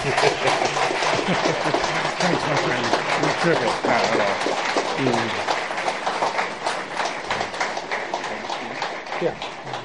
Thanks, my friend. You're terrific. Yeah.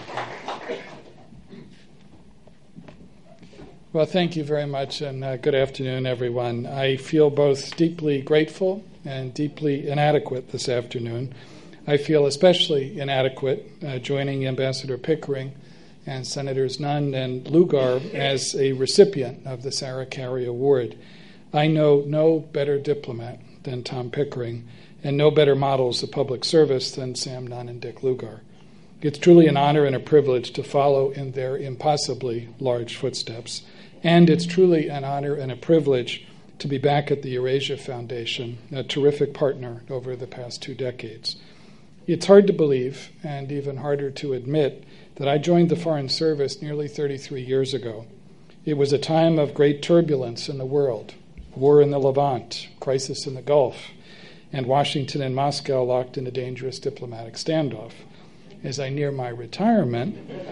Well, thank you very much, and good afternoon, everyone. I feel both deeply grateful and deeply inadequate this afternoon. I feel especially inadequate joining Ambassador Pickering and Senators Nunn and Lugar as a recipient of the Sarah Carey Award. I know no better diplomat than Tom Pickering and no better models of public service than Sam Nunn and Dick Lugar. It's truly an honor and a privilege to follow in their impossibly large footsteps. And it's truly an honor and a privilege to be back at the Eurasia Foundation, a terrific partner over the past 2 decades. It's hard to believe, and even harder to admit, that I joined the Foreign Service nearly 33 years ago. It was a time of great turbulence in the world, war in the Levant, crisis in the Gulf, and Washington and Moscow locked in a dangerous diplomatic standoff. As I near my retirement,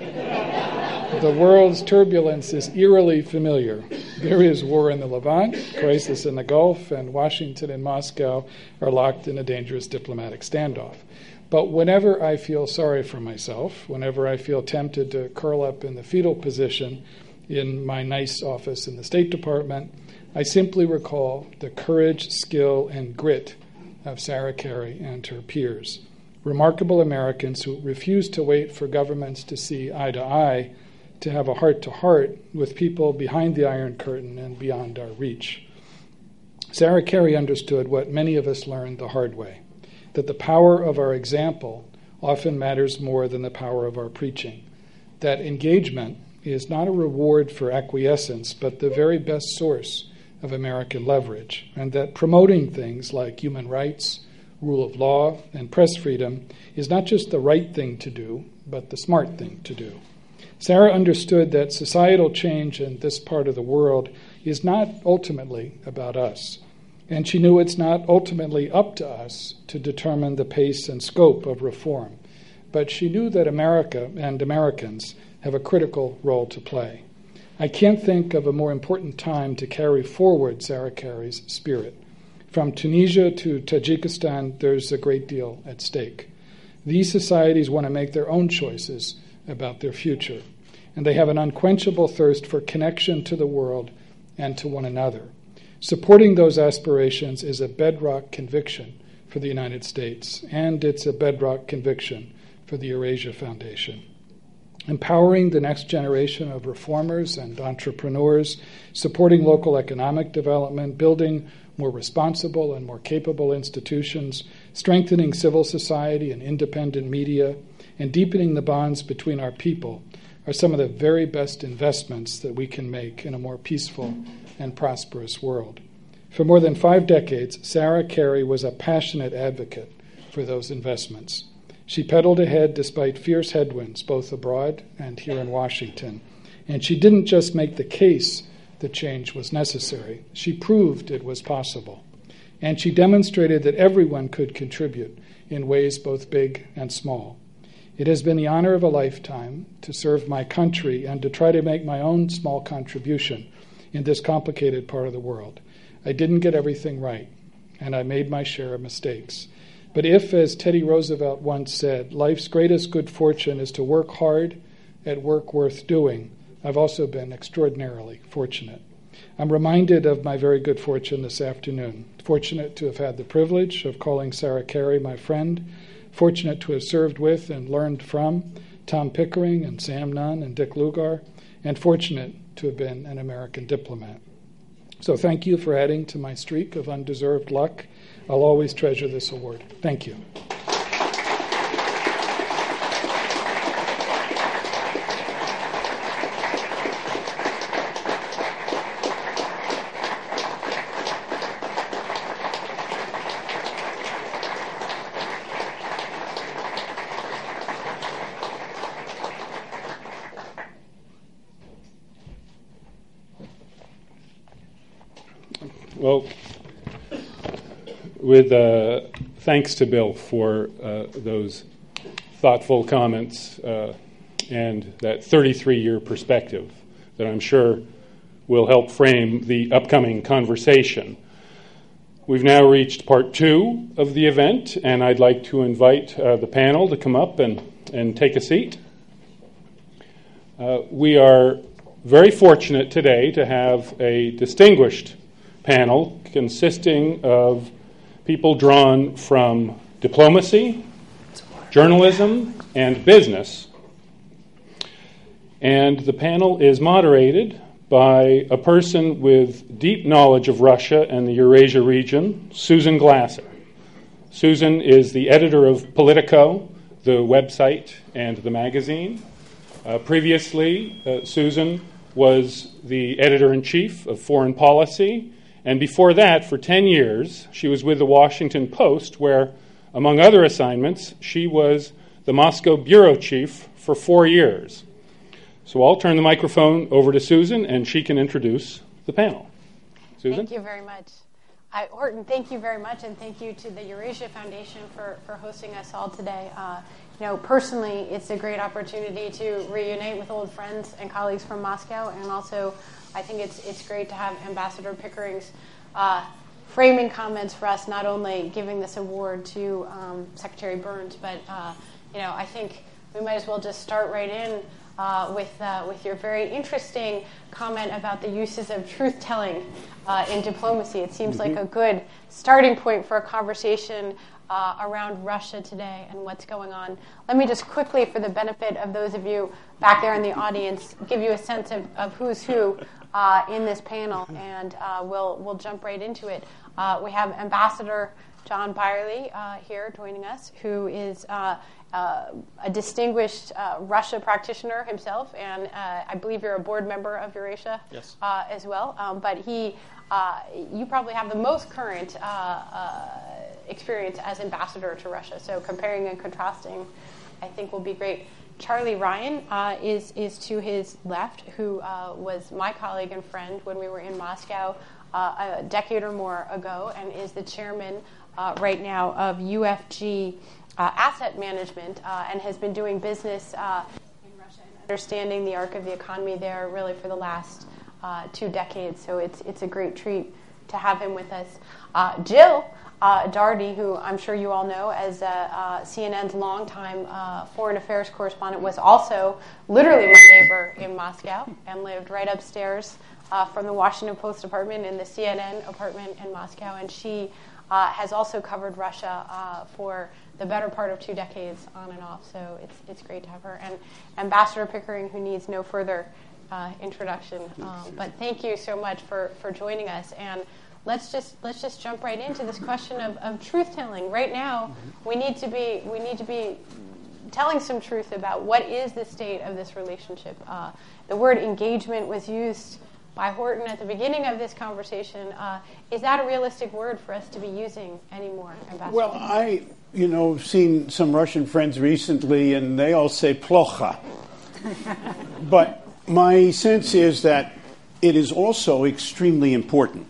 the world's turbulence is eerily familiar. There is war in the Levant, crisis in the Gulf, and Washington and Moscow are locked in a dangerous diplomatic standoff. But whenever I feel sorry for myself, whenever I feel tempted to curl up in the fetal position in my nice office in the State Department, I simply recall the courage, skill, and grit of Sarah Carey and her peers. Remarkable Americans who refused to wait for governments to see eye to eye, to have a heart-to-heart with people behind the Iron Curtain and beyond our reach. Sarah Carey understood what many of us learned the hard way, that the power of our example often matters more than the power of our preaching, that engagement is not a reward for acquiescence, but the very best source of American leverage, and that promoting things like human rights, rule of law, and press freedom is not just the right thing to do, but the smart thing to do. Sarah understood that societal change in this part of the world is not ultimately about us, and she knew it's not ultimately up to us to determine the pace and scope of reform, but she knew that America and Americans have a critical role to play. I can't think of a more important time to carry forward Sarah Carey's spirit. From Tunisia to Tajikistan, there's a great deal at stake. These societies want to make their own choices about their future, and they have an unquenchable thirst for connection to the world and to one another. Supporting those aspirations is a bedrock conviction for the United States, and it's a bedrock conviction for the Eurasia Foundation. Empowering the next generation of reformers and entrepreneurs, supporting local economic development, building more responsible and more capable institutions, strengthening civil society and independent media, and deepening the bonds between our people are some of the very best investments that we can make in a more peaceful and prosperous world. For more than 5 decades, Sarah Carey was a passionate advocate for those investments. She pedaled ahead despite fierce headwinds, both abroad and here in Washington. And she didn't just make the case that change was necessary. She proved it was possible. And she demonstrated that everyone could contribute in ways both big and small. It has been the honor of a lifetime to serve my country and to try to make my own small contribution in this complicated part of the world. I didn't get everything right, and I made my share of mistakes. But if, as Teddy Roosevelt once said, life's greatest good fortune is to work hard at work worth doing, I've also been extraordinarily fortunate. I'm reminded of my very good fortune this afternoon. Fortunate to have had the privilege of calling Sarah Carey my friend, fortunate to have served with and learned from Tom Pickering and Sam Nunn and Dick Lugar, and fortunate to have been an American diplomat. So thank you for adding to my streak of undeserved luck. I'll always treasure this award. Thank you. Well, with thanks to Bill for those thoughtful comments and that 33-year perspective that I'm sure will help frame the upcoming conversation. We've now reached part 2 of the event, and I'd like to invite the panel to come up and take a seat. We are very fortunate today to have a distinguished panel consisting of people drawn from diplomacy, journalism, and business. And the panel is moderated by a person with deep knowledge of Russia and the Eurasia region, Susan Glasser. Susan is the editor of Politico, the website and the magazine. Previously, Susan was the editor-in-chief of Foreign Policy, and before that, for 10 years, she was with the Washington Post, where, among other assignments, she was the Moscow bureau chief for 4 years. So I'll turn the microphone over to Susan, and she can introduce the panel. Susan? Thank you very much. Horton, thank you very much, and thank you to the Eurasia Foundation for hosting us all today. Personally, it's a great opportunity to reunite with old friends and colleagues from Moscow, and also I think it's great to have Ambassador Pickering's framing comments for us, not only giving this award to Secretary Burns, but I think we might as well just start right in with your very interesting comment about the uses of truth-telling in diplomacy. It seems like a good starting point for a conversation around Russia today and what's going on. Let me just quickly, for the benefit of those of you back there in the audience, give you a sense of who's who in this panel, and we'll jump right into it. We have Ambassador John Byerly here joining us, who is a distinguished Russia practitioner himself, and I believe you're a board member of Eurasia as well. But you probably have the most current experience as ambassador to Russia. So comparing and contrasting, I think, will be great. Charlie Ryan is to his left, who was my colleague and friend when we were in Moscow a decade or more ago, and is the chairman right now of UFG Asset Management, and has been doing business in Russia and understanding the arc of the economy there really for the last 2 decades. So it's a great treat to have him with us. Jill Dardy, who I'm sure you all know as CNN's longtime foreign affairs correspondent, was also literally my neighbor in Moscow and lived right upstairs from the Washington Post apartment in the CNN apartment in Moscow. And she has also covered Russia for the better part of 2 decades on and off. So it's great to have her. And Ambassador Pickering, who needs no further introduction. But thank you so much for joining us. And let's just jump right into this question of truth telling. Right now, we need to be telling some truth about what is the state of this relationship. The word engagement was used by Horton at the beginning of this conversation. Is that a realistic word for us to be using anymore, Ambassador? Well, I've seen some Russian friends recently, and they all say plocha. But my sense is that it is also extremely important.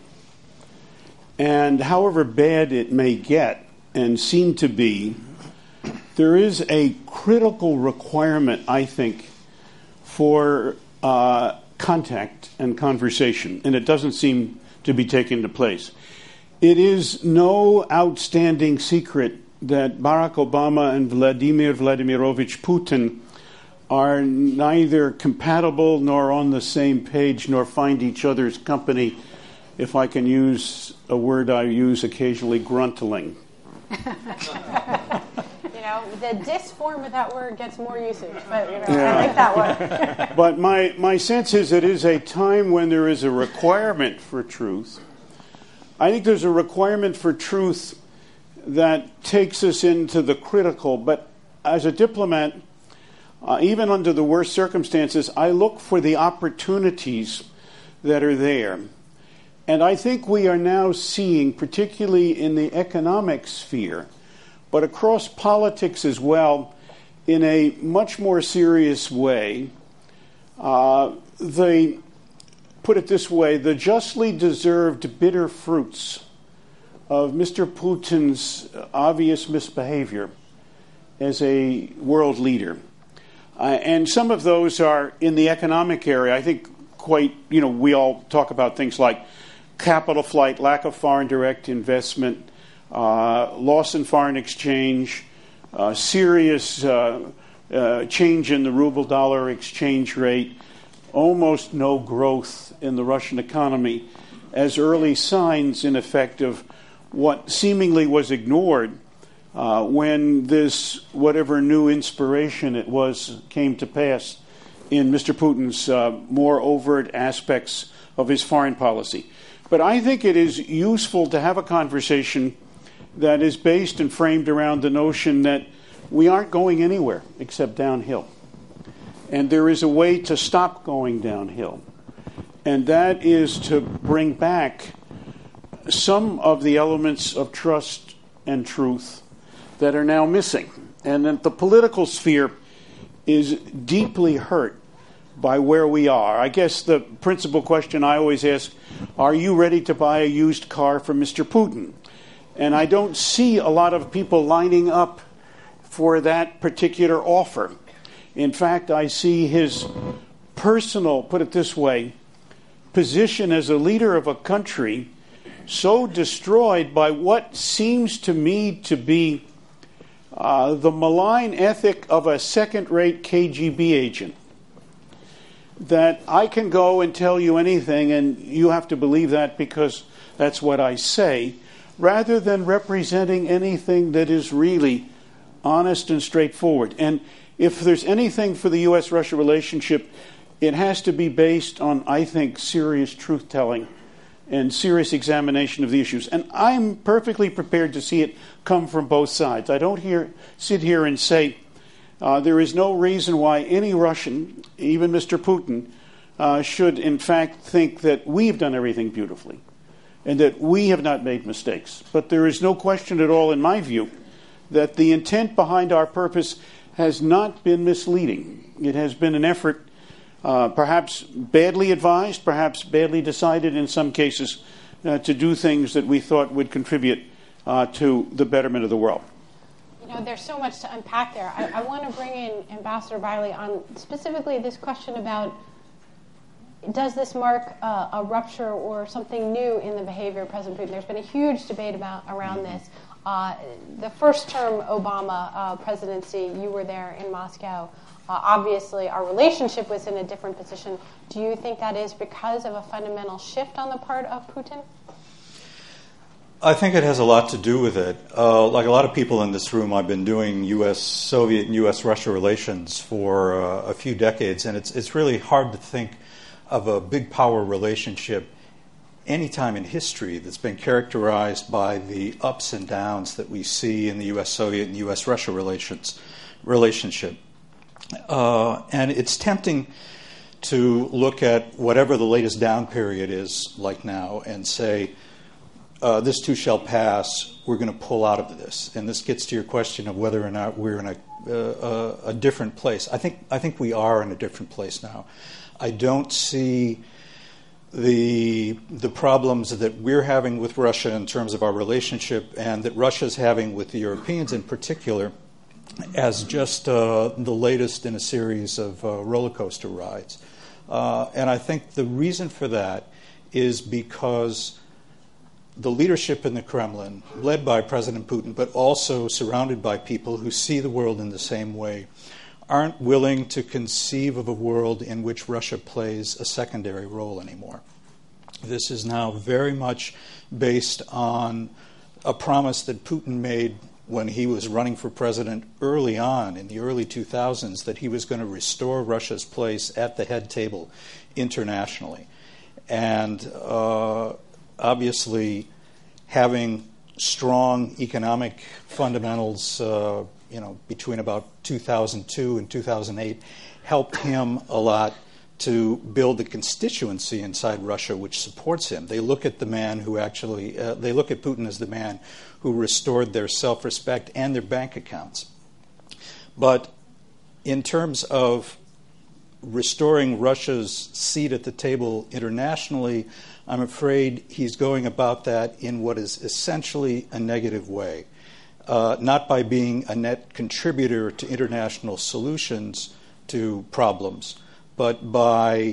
And however bad it may get and seem to be, there is a critical requirement, I think, for contact and conversation, and it doesn't seem to be taking place. It is no outstanding secret that Barack Obama and Vladimir Vladimirovich Putin are neither compatible nor on the same page nor find each other's company, if I can use a word I use occasionally, gruntling. The dis form of that word gets more usage, but I like that one. But my sense is it is a time when there is a requirement for truth. I think there's a requirement for truth that takes us into the critical, but as a diplomat, even under the worst circumstances, I look for the opportunities that are there. And I think we are now seeing, particularly in the economic sphere, but across politics as well, in a much more serious way, put it this way, the justly deserved bitter fruits of Mr. Putin's obvious misbehavior as a world leader. And some of those are in the economic area. I think quite, we all talk about things like capital flight, lack of foreign direct investment, loss in foreign exchange, serious change in the ruble-dollar exchange rate, almost no growth in the Russian economy as early signs, in effect, of what seemingly was ignored when this, whatever new inspiration it was, came to pass in Mr. Putin's more overt aspects of his foreign policy. But I think it is useful to have a conversation that is based and framed around the notion that we aren't going anywhere except downhill. And there is a way to stop going downhill. And that is to bring back some of the elements of trust and truth that are now missing. And that the political sphere is deeply hurt by where we are. I guess the principal question I always ask, are you ready to buy a used car from Mr. Putin? And I don't see a lot of people lining up for that particular offer. In fact, I see his personal, put it this way, position as a leader of a country so destroyed by what seems to me to be the malign ethic of a second-rate KGB agent, that I can go and tell you anything and you have to believe that because that's what I say, rather than representing anything that is really honest and straightforward. And if there's anything for the U.S.-Russia relationship, it has to be based on, I think, serious truth-telling and serious examination of the issues. And I'm perfectly prepared to see it come from both sides. I don't sit here and say there is no reason why any Russian, even Mr. Putin, should in fact think that we've done everything beautifully and that we have not made mistakes. But there is no question at all, in my view, that the intent behind our purpose has not been misleading. It has been an effort, perhaps badly advised, perhaps badly decided in some cases, to do things that we thought would contribute to the betterment of the world. There's so much to unpack there. I want to bring in Ambassador Biley on specifically this question about, does this mark a rupture or something new in the behavior of President Putin? There's been a huge debate around this. The first term Obama presidency, you were there in Moscow. Obviously, our relationship was in a different position. Do you think that is because of a fundamental shift on the part of Putin? I think it has a lot to do with it. Like a lot of people in this room, I've been doing U.S.-Soviet and U.S.-Russia relations for a few decades, and it's really hard to think of a big power relationship any time in history that's been characterized by the ups and downs that we see in the U.S.-Soviet and U.S.-Russia relationship. And it's tempting to look at whatever the latest down period is like now and say, this too shall pass, we're going to pull out of this. And this gets to your question of whether or not we're in a different place. I think we are in a different place now. I don't see the problems that we're having with Russia in terms of our relationship and that Russia's having with the Europeans in particular as just the latest in a series of roller coaster rides. And I think the reason for that is because the leadership in the Kremlin, led by President Putin, but also surrounded by people who see the world in the same way, aren't willing to conceive of a world in which Russia plays a secondary role anymore. This is now very much based on a promise that Putin made when he was running for president early on, in the early 2000s, that he was going to restore Russia's place at the head table internationally. And obviously, having strong economic fundamentals between about 2002 and 2008 helped him a lot to build the constituency inside Russia which supports him. They look at the man who they look at Putin as the man who restored their self-respect and their bank accounts. But in terms of restoring Russia's seat at the table internationally, I'm afraid he's going about that in what is essentially a negative way. Not by being a net contributor to international solutions to problems, but by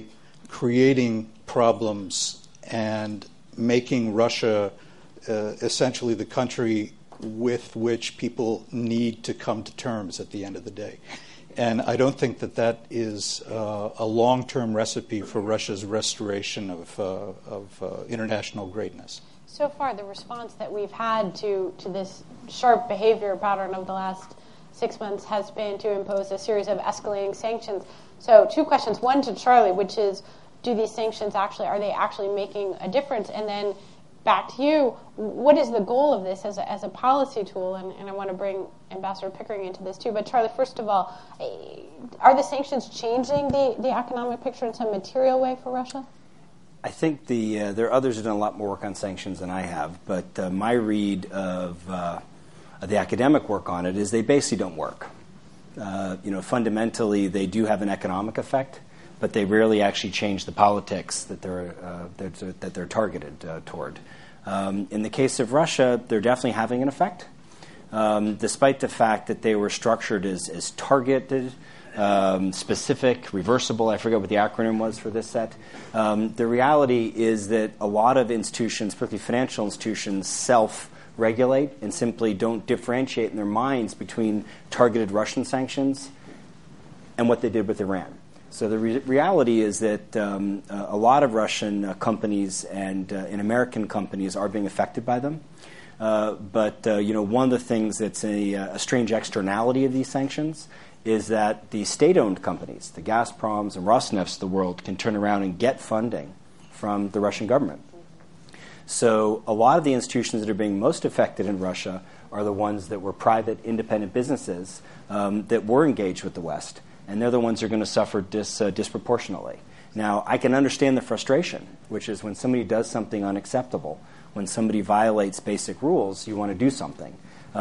creating problems and making Russia essentially the country with which people need to come to terms at the end of the day. And I don't think that is a long-term recipe for Russia's restoration of international greatness. So far, the response that we've had to this sharp behavior pattern of the last 6 months has been to impose a series of escalating sanctions. So 2 questions. One to Charlie, which is, do these sanctions are they actually making a difference? And then back to you, what is the goal of this as a policy tool? And I want to bring Ambassador Pickering into this too. But Charlie, first of all, are the sanctions changing the economic picture in some material way for Russia? I think there are others who've done a lot more work on sanctions than I have, but my read of the academic work on it is they basically don't work. Fundamentally, they do have an economic effect, but they rarely actually change the politics that they're targeted toward. In the case of Russia, they're definitely having an effect, despite the fact that they were structured as targeted, specific, reversible. I forget what the acronym was for this set. The reality is that a lot of institutions, particularly financial institutions, self-regulate and simply don't differentiate in their minds between targeted Russian sanctions and what they did with Iran. So the reality is that a lot of Russian companies and American companies are being affected by them. But one of the things that's a strange externality of these sanctions is that the state-owned companies, the Gazproms and Rosnefts of the world, can turn around and get funding from the Russian government. So a lot of the institutions that are being most affected in Russia are the ones that were private, independent businesses that were engaged with the West, and they're the ones that are going to suffer disproportionately. Now, I can understand the frustration, which is when somebody does something unacceptable, when somebody violates basic rules, you want to do something.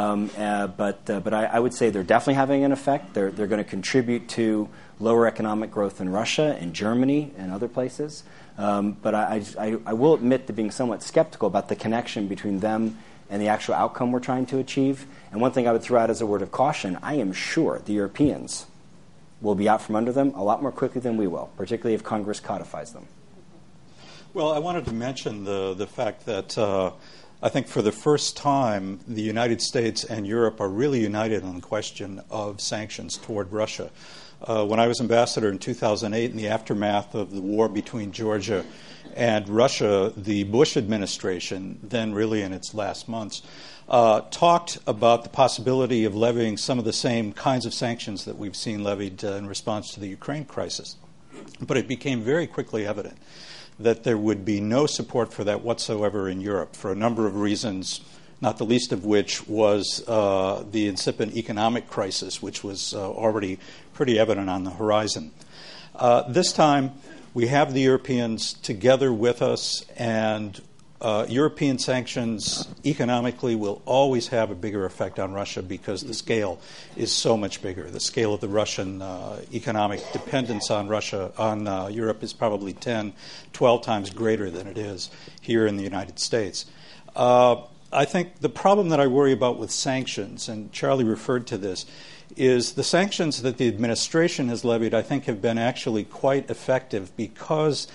But I would say they're definitely having an effect. They're going to contribute to lower economic growth in Russia and Germany and other places. But I will admit to being somewhat skeptical about the connection between them and the actual outcome we're trying to achieve. And one thing I would throw out as a word of caution, I am sure the Europeans will be out from under them a lot more quickly than we will, particularly if Congress codifies them. Well, I wanted to mention the fact that I think for the first time, the United States and Europe are really united on the question of sanctions toward Russia. When I was ambassador in 2008, in the aftermath of the war between Georgia and Russia, the Bush administration, then really in its last months, talked about the possibility of levying some of the same kinds of sanctions that we've seen levied in response to the Ukraine crisis. But it became very quickly evident that there would be no support for that whatsoever in Europe for a number of reasons, not the least of which was the incipient economic crisis, which was already pretty evident on the horizon. This time, we have the Europeans together with us, and European sanctions economically will always have a bigger effect on Russia because the scale is so much bigger. The scale of the Russian economic dependence on Europe is probably 10, 12 times greater than it is here in the United States. I think the problem that I worry about with sanctions, and Charlie referred to this, is the sanctions that the administration has levied, I think, have been actually quite effective because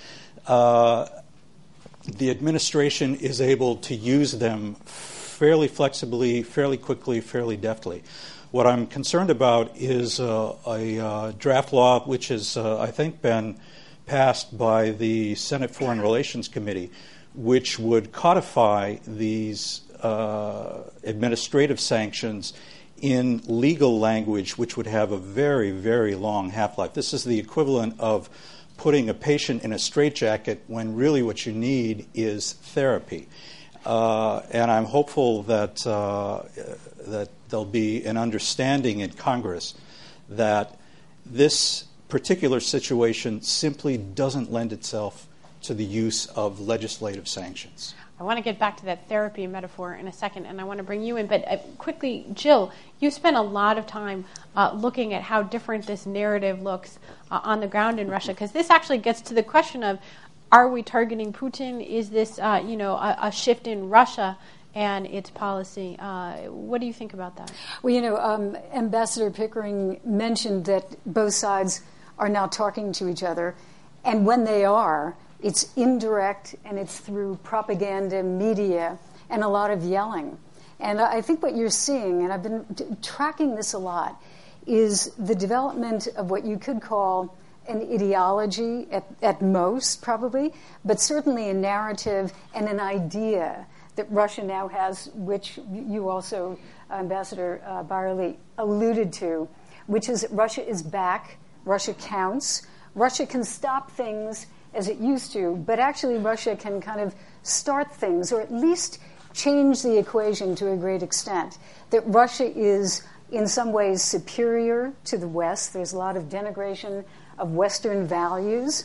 the administration is able to use them fairly flexibly, fairly quickly, fairly deftly. What I'm concerned about is a draft law which has, I think, been passed by the Senate Foreign Relations Committee, which would codify these administrative sanctions in legal language, which would have a very, very long half-life. This is the equivalent of putting a patient in a straitjacket when really what you need is therapy. And I'm hopeful that there'll be an understanding in Congress that this particular situation simply doesn't lend itself to the use of legislative sanctions. I want to get back to that therapy metaphor in a second, and I want to bring you in. But quickly, Jill, you spent a lot of time looking at how different this narrative looks on the ground in Russia, because this actually gets to the question of, are we targeting Putin? Is this a shift in Russia and its policy? What do you think about that? Well, Ambassador Pickering mentioned that both sides are now talking to each other. And when they are, it's indirect and it's through propaganda, media, and a lot of yelling. And I think what you're seeing, and I've been tracking this a lot, is the development of what you could call an ideology at most, probably, but certainly a narrative and an idea that Russia now has, which you also, Ambassador Byerly, alluded to, which is that Russia is back, Russia counts, Russia can stop things as it used to, but actually Russia can kind of start things, or at least change the equation to a great extent. That Russia is in some ways superior to the West. There's a lot of denigration of Western values.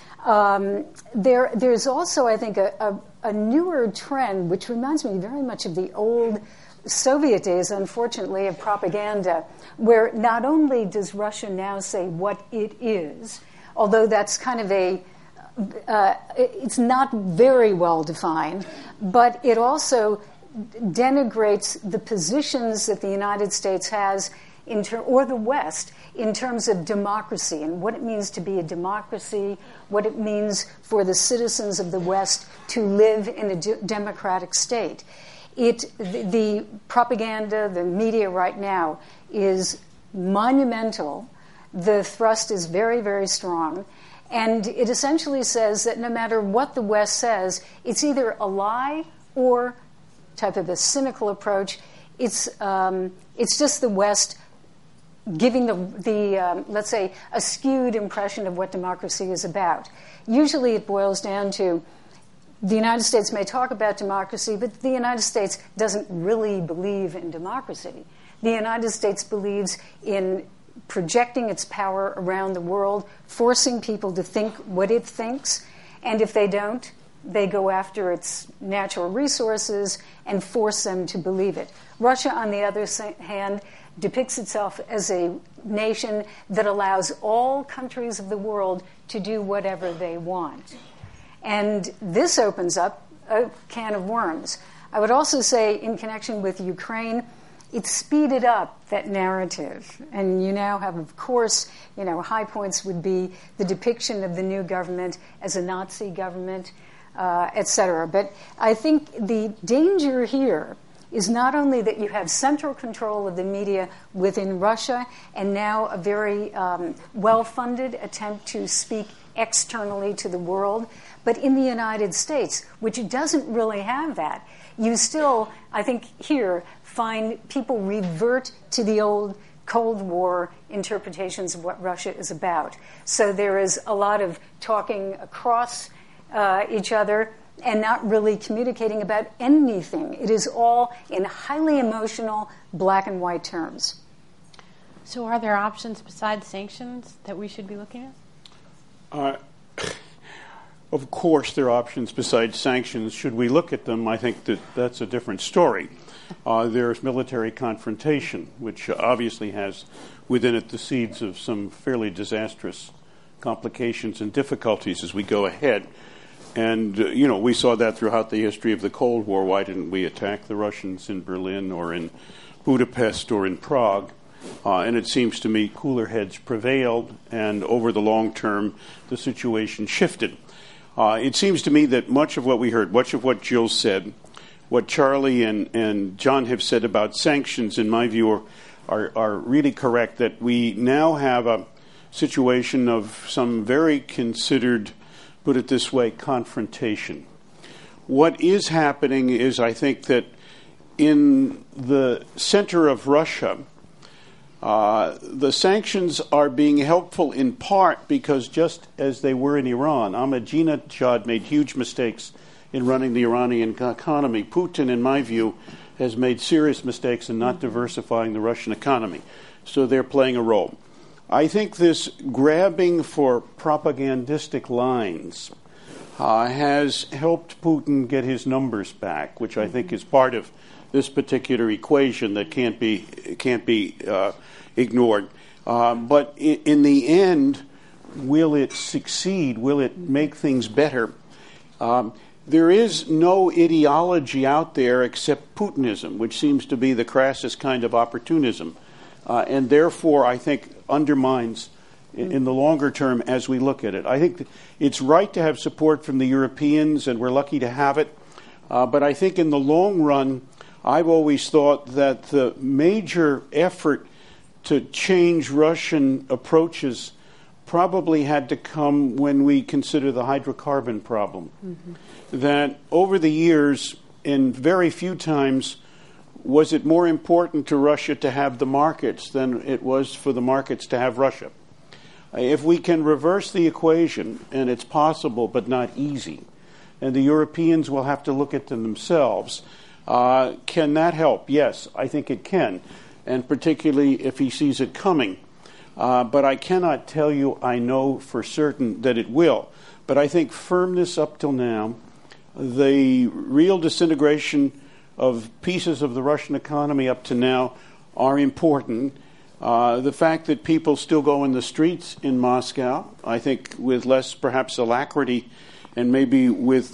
There's also, I think, a newer trend, which reminds me very much of the old Soviet days, unfortunately, of propaganda, where not only does Russia now say what it is, although that's kind of it's not very well defined, but it also denigrates the positions that the United States has or the West in terms of democracy and what it means to be a democracy, what it means for the citizens of the West to live in a democratic state. The propaganda, the media right now is monumental. The thrust is very, very strong. And it essentially says that no matter what the West says, it's either a lie or type of a cynical approach. It's just the West giving let's say, a skewed impression of what democracy is about. Usually it boils down to the United States may talk about democracy, but the United States doesn't really believe in democracy. The United States believes in projecting its power around the world, forcing people to think what it thinks, and if they don't, they go after its natural resources and force them to believe it. Russia, on the other hand, depicts itself as a nation that allows all countries of the world to do whatever they want. And this opens up a can of worms. I would also say, in connection with Ukraine, it speeded up that narrative. And you now have, of course, high points would be the depiction of the new government as a Nazi government, et cetera. But I think the danger here is not only that you have central control of the media within Russia and now a very well-funded attempt to speak externally to the world, but in the United States, which doesn't really have that, you still, I think, here find people revert to the old Cold War interpretations of what Russia is about. So there is a lot of talking across each other and not really communicating about anything. It is all in highly emotional black and white terms. So are there options besides sanctions that we should be looking at? Of course, there are options besides sanctions. Should we look at them, I think that's a different story. There's military confrontation, which obviously has within it the seeds of some fairly disastrous complications and difficulties as we go ahead. And, we saw that throughout the history of the Cold War. Why didn't we attack the Russians in Berlin or in Budapest or in Prague? And it seems to me cooler heads prevailed, and over the long term, the situation shifted. It seems to me that much of what we heard, much of what Jill said, what Charlie and John have said about sanctions, in my view, are really correct, that we now have a situation of some very considered, put it this way, confrontation. What is happening is, I think, that in the center of Russia, the sanctions are being helpful in part because just as they were in Iran, Ahmadinejad made huge mistakes in running the Iranian economy. Putin, in my view, has made serious mistakes in not diversifying the Russian economy. So they're playing a role. I think this grabbing for propagandistic lines has helped Putin get his numbers back, which I think is part of this particular equation that can't be ignored. But in the end, will it succeed? Will it make things better? There is no ideology out there except Putinism, which seems to be the crassest kind of opportunism, and therefore I think undermines in the longer term as we look at it. I think it's right to have support from the Europeans, and we're lucky to have it. But I think in the long run, I've always thought that the major effort to change Russian approaches probably had to come when we consider the hydrocarbon problem. That over the years, in very few times, was it more important to Russia to have the markets than it was for the markets to have Russia. If we can reverse the equation, and it's possible but not easy, and the Europeans will have to look at them themselves, can that help? Yes, I think it can, and particularly if he sees it coming. But I cannot tell you I know for certain that it will. But I think firmness up till now, the real disintegration of pieces of the Russian economy up to now are important. The fact that people still go in the streets in Moscow, I think with less perhaps alacrity and maybe with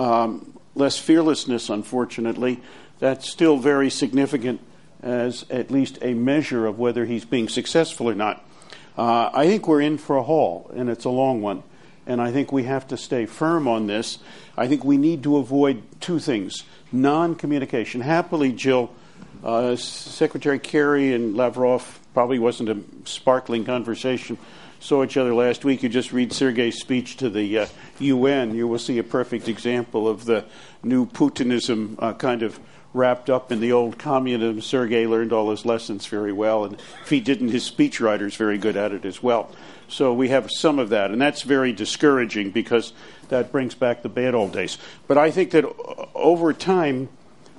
less fearlessness, unfortunately, that's still very significant as at least a measure of whether he's being successful or not. I think we're in for a haul, and it's a long one. And I think we have to stay firm on this. I think we need to avoid two things. Non-communication. Happily, Jill, Secretary Kerry and Lavrov probably wasn't a sparkling conversation. Saw each other last week. You just read Sergei's speech to the UN. You will see a perfect example of the new Putinism kind of wrapped up in the old communism. Sergei learned all his lessons very well, and if he didn't, his speechwriter's very good at it as well. So we have some of that, and that's very discouraging because that brings back the bad old days. But I think that over time,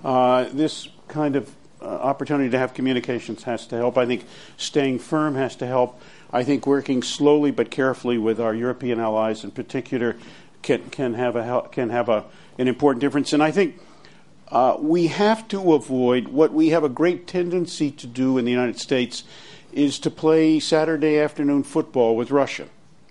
this kind of opportunity to have communications has to help. I think staying firm has to help. I think working slowly but carefully with our European allies in particular can have an important difference. And I think we have to avoid what we have a great tendency to do in the United States is to play Saturday afternoon football with Russia.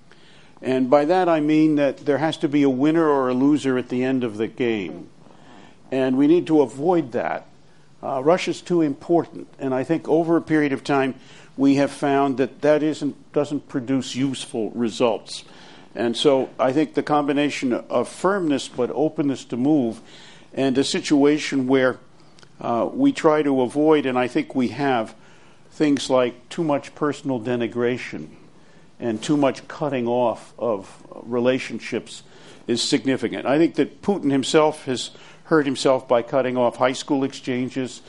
And by that I mean that there has to be a winner or a loser at the end of the game. And we need to avoid that. Russia's too important. And I think over a period of time we have found that doesn't produce useful results. And so I think the combination of firmness but openness to move and a situation where we try to avoid, and I think we have, things like too much personal denigration and too much cutting off of relationships is significant. I think that Putin himself has hurt himself by cutting off high school exchanges,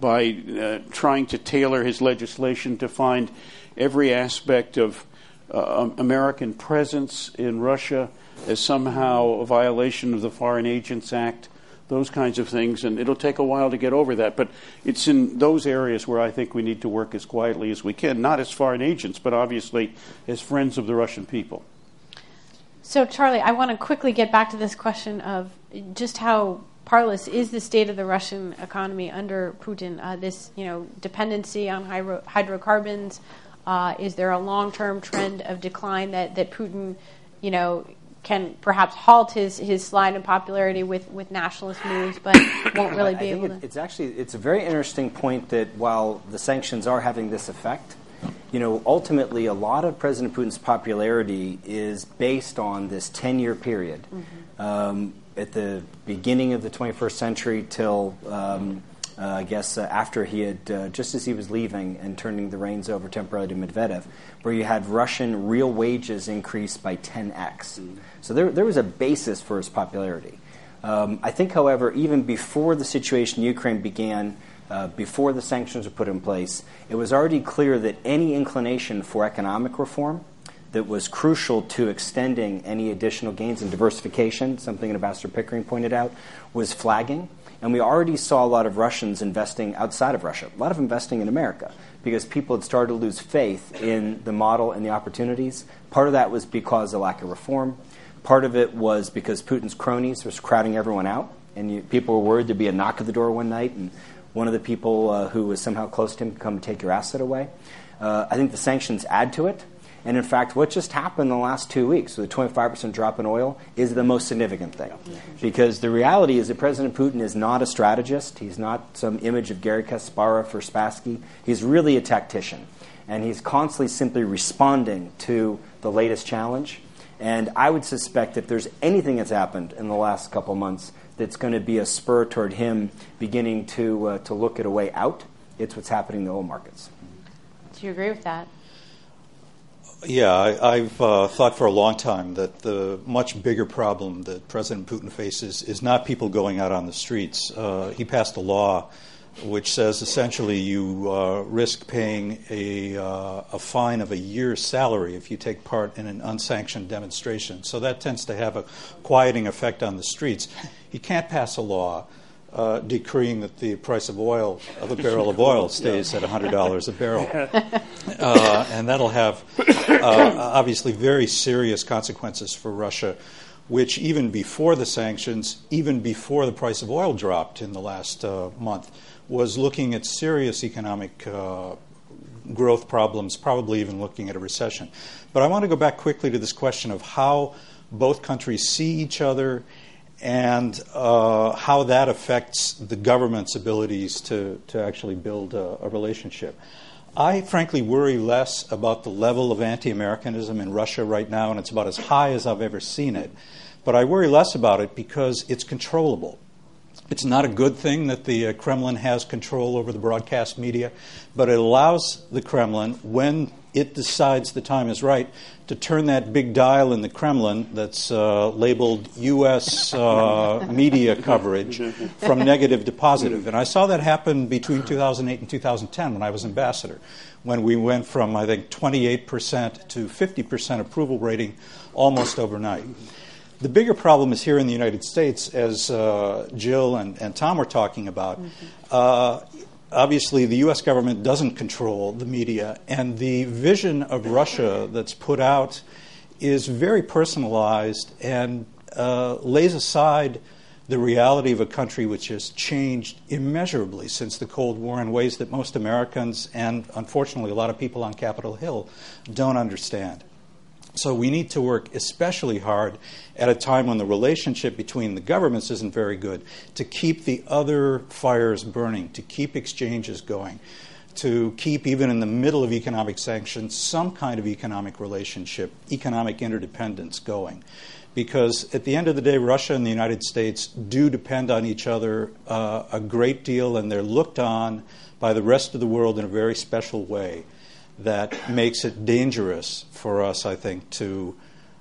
by trying to tailor his legislation to find every aspect of American presence in Russia as somehow a violation of the Foreign Agents Act. Those kinds of things, and it'll take a while to get over that. But it's in those areas where I think we need to work as quietly as we can, not as foreign agents, but obviously as friends of the Russian people. So, Charlie, I want to quickly get back to this question of just how parlous is the state of the Russian economy under Putin. This, dependency on hydrocarbons. Is there a long-term trend of decline that Putin, can perhaps halt his slide in popularity with nationalist moves, but won't really be able to? It's a very interesting point that while the sanctions are having this effect, ultimately a lot of President Putin's popularity is based on this 10-year period. At the beginning of the 21st century till, after he had, just as he was leaving and turning the reins over temporarily to Medvedev, where you had Russian real wages increase by 10x. So there was a basis for his popularity. I think, however, even before the situation in Ukraine began, before the sanctions were put in place, it was already clear that any inclination for economic reform that was crucial to extending any additional gains and diversification, something Ambassador Pickering pointed out, was flagging. And we already saw a lot of Russians investing outside of Russia, a lot of investing in America, because people had started to lose faith in the model and the opportunities. Part of that was because of lack of reform. Part of it was because Putin's cronies was crowding everyone out, and people were worried there'd be a knock at the door one night, and one of the people who was somehow close to him could come and take your asset away. I think the sanctions add to it. And in fact, what just happened in the last 2 weeks, so the 25% drop in oil, is the most significant thing. Because the reality is that President Putin is not a strategist. He's not some image of Garry Kasparov or Spassky. He's really a tactician. And he's constantly simply responding to the latest challenge. And I would suspect if there's anything that's happened in the last couple of months that's going to be a spur toward him beginning to look at a way out, it's what's happening in the oil markets. Do you agree with that? Yeah, I've thought for a long time that the much bigger problem that President Putin faces is not people going out on the streets. He passed a law which says essentially you risk paying a fine of a year's salary if you take part in an unsanctioned demonstration. So that tends to have a quieting effect on the streets. He can't pass a law decreeing that the price of oil, of a barrel of oil, stays at $100 a barrel. And that'll have obviously very serious consequences for Russia, which even before the sanctions, even before the price of oil dropped in the last month, was looking at serious economic growth problems, probably even looking at a recession. But I want to go back quickly to this question of how both countries see each other and how that affects the government's abilities to actually build a relationship. I frankly worry less about the level of anti-Americanism in Russia right now, and it's about as high as I've ever seen it. But I worry less about it because it's controllable. It's not a good thing that the Kremlin has control over the broadcast media, but it allows the Kremlin, when it decides the time is right, to turn that big dial in the Kremlin that's labeled U.S. media coverage from negative to positive. And I saw that happen between 2008 and 2010 when I was ambassador, when we went from, I think, 28% to 50% approval rating almost overnight. The bigger problem is here in the United States, as Jill and Tom were talking about. Obviously, the U.S. government doesn't control the media, and the vision of Russia that's put out is very personalized and lays aside the reality of a country which has changed immeasurably since the Cold War in ways that most Americans and, unfortunately, a lot of people on Capitol Hill don't understand. So we need to work especially hard at a time when the relationship between the governments isn't very good to keep the other fires burning, to keep exchanges going, to keep, even in the middle of economic sanctions, some kind of economic relationship, economic interdependence going. Because at the end of the day, Russia and the United States do depend on each other a great deal, and they're looked on by the rest of the world in a very special way that makes it dangerous for us, I think, to,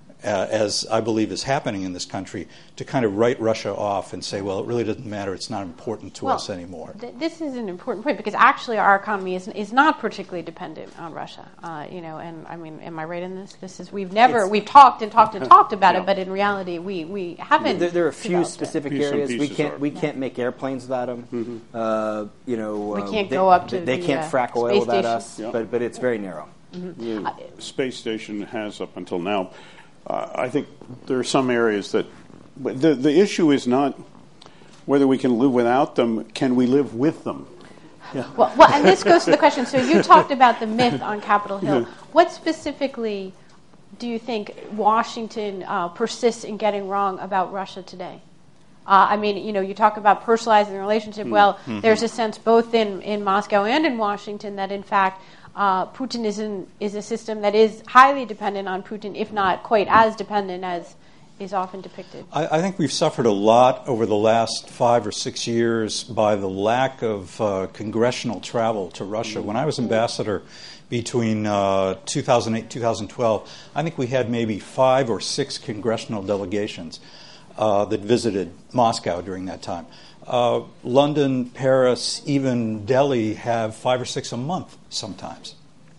as I believe is happening in this country, to kind of write Russia off and say, well, it really doesn't matter, it's not important to us anymore. This is an important point because actually our economy is not particularly dependent on Russia. And I mean, am I right in this? We've talked about it, but in reality we haven't. There are a few specific areas we can't make airplanes without them. We can't go up to. They can't frack oil without us, but it's very narrow. Mm-hmm. The space station has up until now. I think there are some areas that the issue is not whether we can live without them. Can we live with them? Yeah. Well, and this goes to the question. So you talked about the myth on Capitol Hill. Yeah. What specifically do you think Washington persists in getting wrong about Russia today? You talk about personalizing the relationship. Well, there's a sense both in Moscow and in Washington that, in fact, Putin is a system that is highly dependent on Putin, if not quite as dependent as is often depicted. I think we've suffered a lot over the last 5 or 6 years by the lack of congressional travel to Russia. When I was ambassador between 2008 and 2012, I think we had maybe 5 or 6 congressional delegations that visited Moscow during that time. London, Paris, even Delhi have 5 or 6 a month sometimes.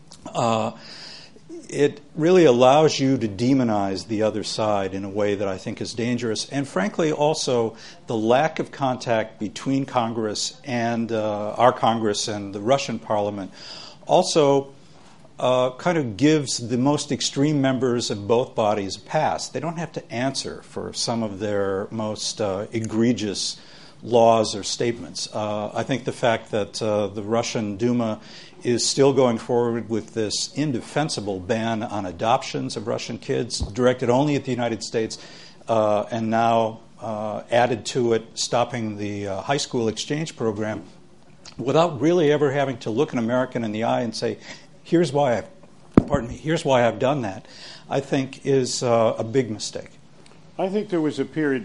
It really allows you to demonize the other side in a way that I think is dangerous. And frankly, also, the lack of contact between Congress and our Congress and the Russian parliament also kind of gives the most extreme members of both bodies a pass. They don't have to answer for some of their most egregious laws or statements. I think the fact that the Russian Duma is still going forward with this indefensible ban on adoptions of Russian kids, directed only at the United States, and now added to it stopping the high school exchange program, without really ever having to look an American in the eye and say, here's why I've done that, I think is a big mistake. I think there was a period,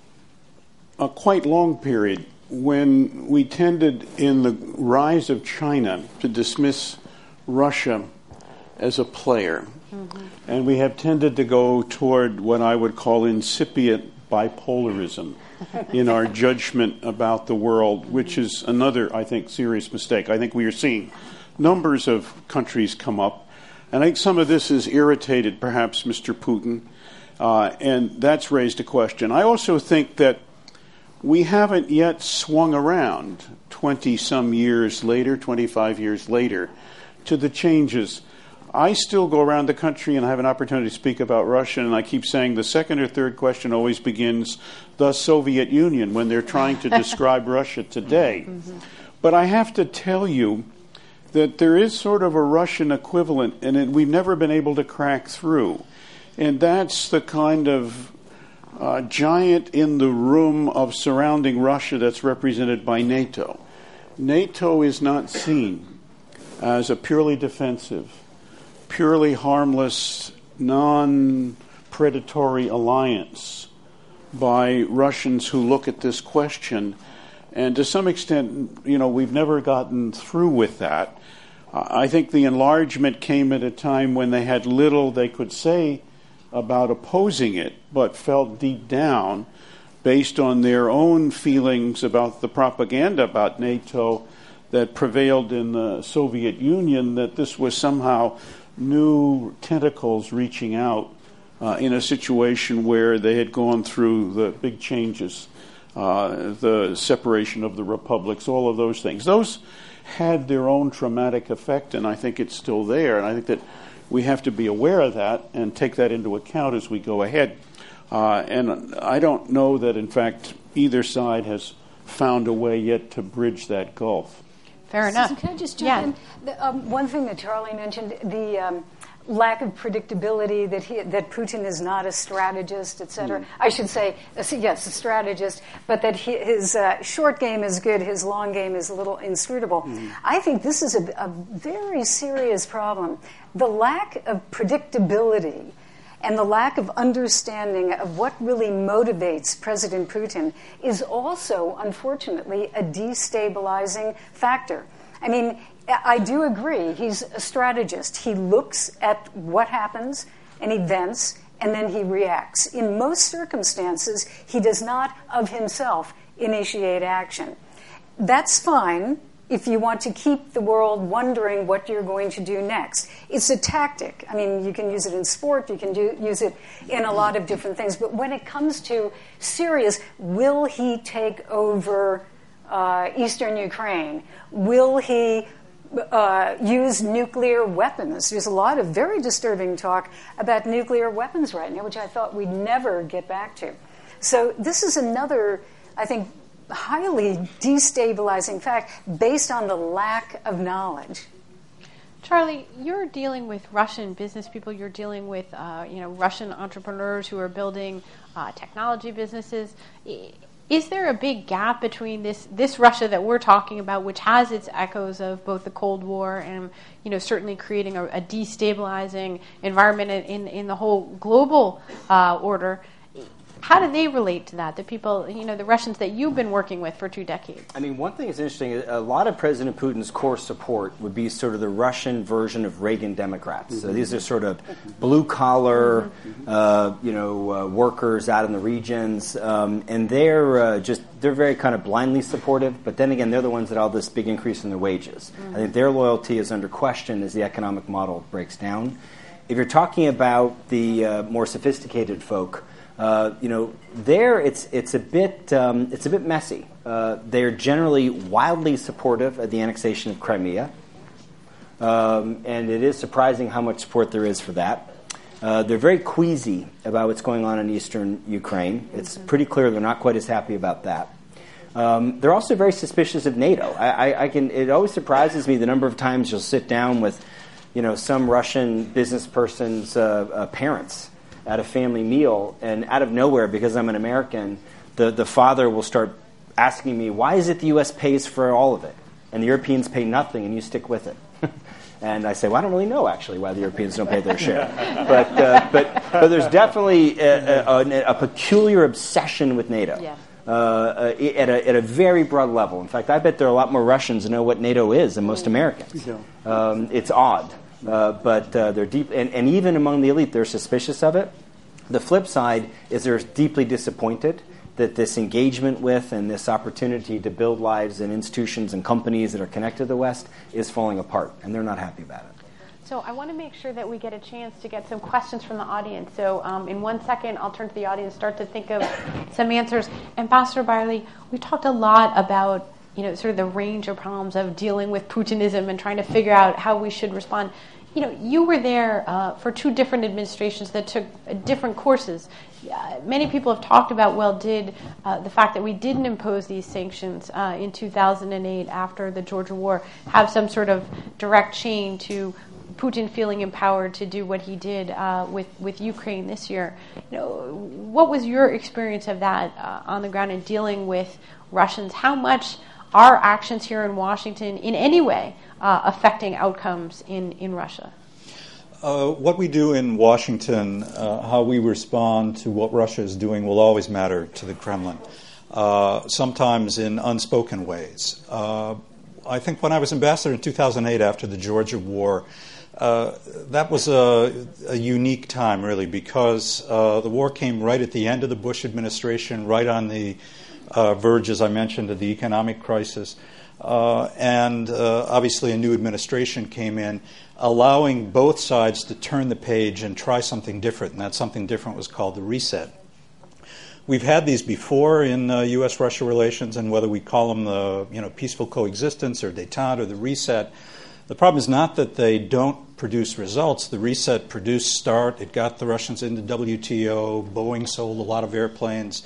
a quite long period, when we tended in the rise of China to dismiss Russia as a player. Mm-hmm. And we have tended to go toward what I would call incipient bipolarism in our judgment about the world, which is another, I think, serious mistake. I think we are seeing numbers of countries come up, and I think some of this has irritated perhaps Mr. Putin, and that's raised a question. I also think that we haven't yet swung around 20-some years later, 25 years later, to the changes. I still go around the country and I have an opportunity to speak about Russia, and I keep saying the second or third question always begins, the Soviet Union, when they're trying to describe Russia today. Mm-hmm. But I have to tell you that there is sort of a Russian equivalent, and we've never been able to crack through. And that's the kind of giant in the room of surrounding Russia that's represented by NATO. NATO is not seen as a purely defensive, purely harmless, non-predatory alliance by Russians who look at this question. And to some extent, we've never gotten through with that. I think the enlargement came at a time when they had little they could say about opposing it, but felt deep down, based on their own feelings about the propaganda about NATO that prevailed in the Soviet Union, that this was somehow new tentacles reaching out in a situation where they had gone through the big changes, the separation of the republics, all of those things. Those had their own traumatic effect, and I think it's still there. And I think that we have to be aware of that and take that into account as we go ahead. And I don't know that, in fact, either side has found a way yet to bridge that gulf. Fair enough. Susan, can I just jump in? One thing that Charlie mentioned, the lack of predictability, that Putin is not a strategist, et cetera. I should say, yes, a strategist, but that his short game is good, his long game is a little inscrutable. I think this is a very serious problem. The lack of predictability and the lack of understanding of what really motivates President Putin is also, unfortunately, a destabilizing factor. I mean, I do agree, he's a strategist. He looks at what happens and events, and then he reacts. In most circumstances, he does not, of himself, initiate action. That's fine if you want to keep the world wondering what you're going to do next. It's a tactic. I mean, you can use it in sport, you can use it in a lot of different things. But when it comes to serious, will he take over eastern Ukraine? Will he use nuclear weapons? There's a lot of very disturbing talk about nuclear weapons right now, which I thought we'd never get back to. So this is another, I think, highly destabilizing fact based on the lack of knowledge. Charlie, you're dealing with Russian business people. You're dealing with Russian entrepreneurs who are building technology businesses. Is there a big gap between this Russia that we're talking about, which has its echoes of both the Cold War and certainly creating a destabilizing environment in the whole global order? How do they relate to that? The people, the Russians that you've been working with for 2 decades. I mean, one thing that's interesting, a lot of President Putin's core support would be sort of the Russian version of Reagan Democrats. Mm-hmm. So these are sort of blue-collar, workers out in the regions, and they're very kind of blindly supportive, but then again, they're the ones that all this big increase in their wages. Mm-hmm. I think their loyalty is under question as the economic model breaks down. If you're talking about the more sophisticated folk, there it's a bit messy. They're generally wildly supportive of the annexation of Crimea, and it is surprising how much support there is for that. They're very queasy about what's going on in eastern Ukraine. It's pretty clear they're not quite as happy about that. They're also very suspicious of NATO. It always surprises me the number of times you'll sit down with, some Russian business person's parents at a family meal, and out of nowhere, because I'm an American, the father will start asking me, why is it the U.S. pays for all of it, and the Europeans pay nothing, and you stick with it? And I say, well, I don't really know, actually, why the Europeans don't pay their share. But there's definitely a peculiar obsession with NATO. Yeah. At a very broad level. In fact, I bet there are a lot more Russians who know what NATO is than most Americans. It's odd, but they're deep, and even among the elite, they're suspicious of it. The flip side is they're deeply disappointed that this engagement with and this opportunity to build lives and institutions and companies that are connected to the West is falling apart, and they're not happy about it. So I want to make sure that we get a chance to get some questions from the audience. So in 1 second, I'll turn to the audience, start to think of some answers. Ambassador Byerly, we talked a lot about sort of the range of problems of dealing with Putinism and trying to figure out how we should respond. You were there for 2 different administrations that took different courses. Many people have talked about, did the fact that we didn't impose these sanctions in 2008 after the Georgia War have some sort of direct chain to Putin feeling empowered to do what he did with Ukraine this year? What was your experience of that on the ground in dealing with Russians? How much are actions here in Washington in any way affecting outcomes in Russia? What we do in Washington, how we respond to what Russia is doing, will always matter to the Kremlin, sometimes in unspoken ways. I think when I was ambassador in 2008 after the Georgia War, that was a unique time, really, because the war came right at the end of the Bush administration, right on the verge, as I mentioned, of the economic crisis. And obviously a new administration came in, allowing both sides to turn the page and try something different, and that something different was called the reset. We've had these before in U.S.-Russia relations, and whether we call them the peaceful coexistence or détente or the reset, the problem is not that they don't produce results. The reset produced START. It got the Russians into WTO. Boeing sold a lot of airplanes.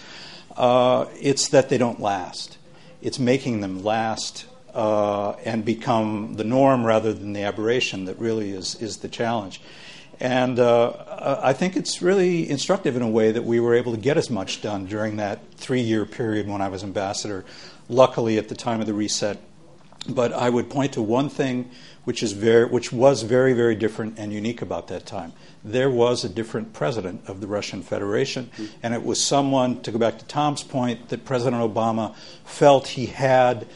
It's that they don't last. It's making them last and become the norm rather than the aberration that really is the challenge. And I think it's really instructive in a way that we were able to get as much done during that 3-year period when I was ambassador, luckily at the time of the reset. But I would point to one thing which was very, very different and unique about that time. There was a different president of the Russian Federation, and it was someone, to go back to Tom's point, that President Obama felt he had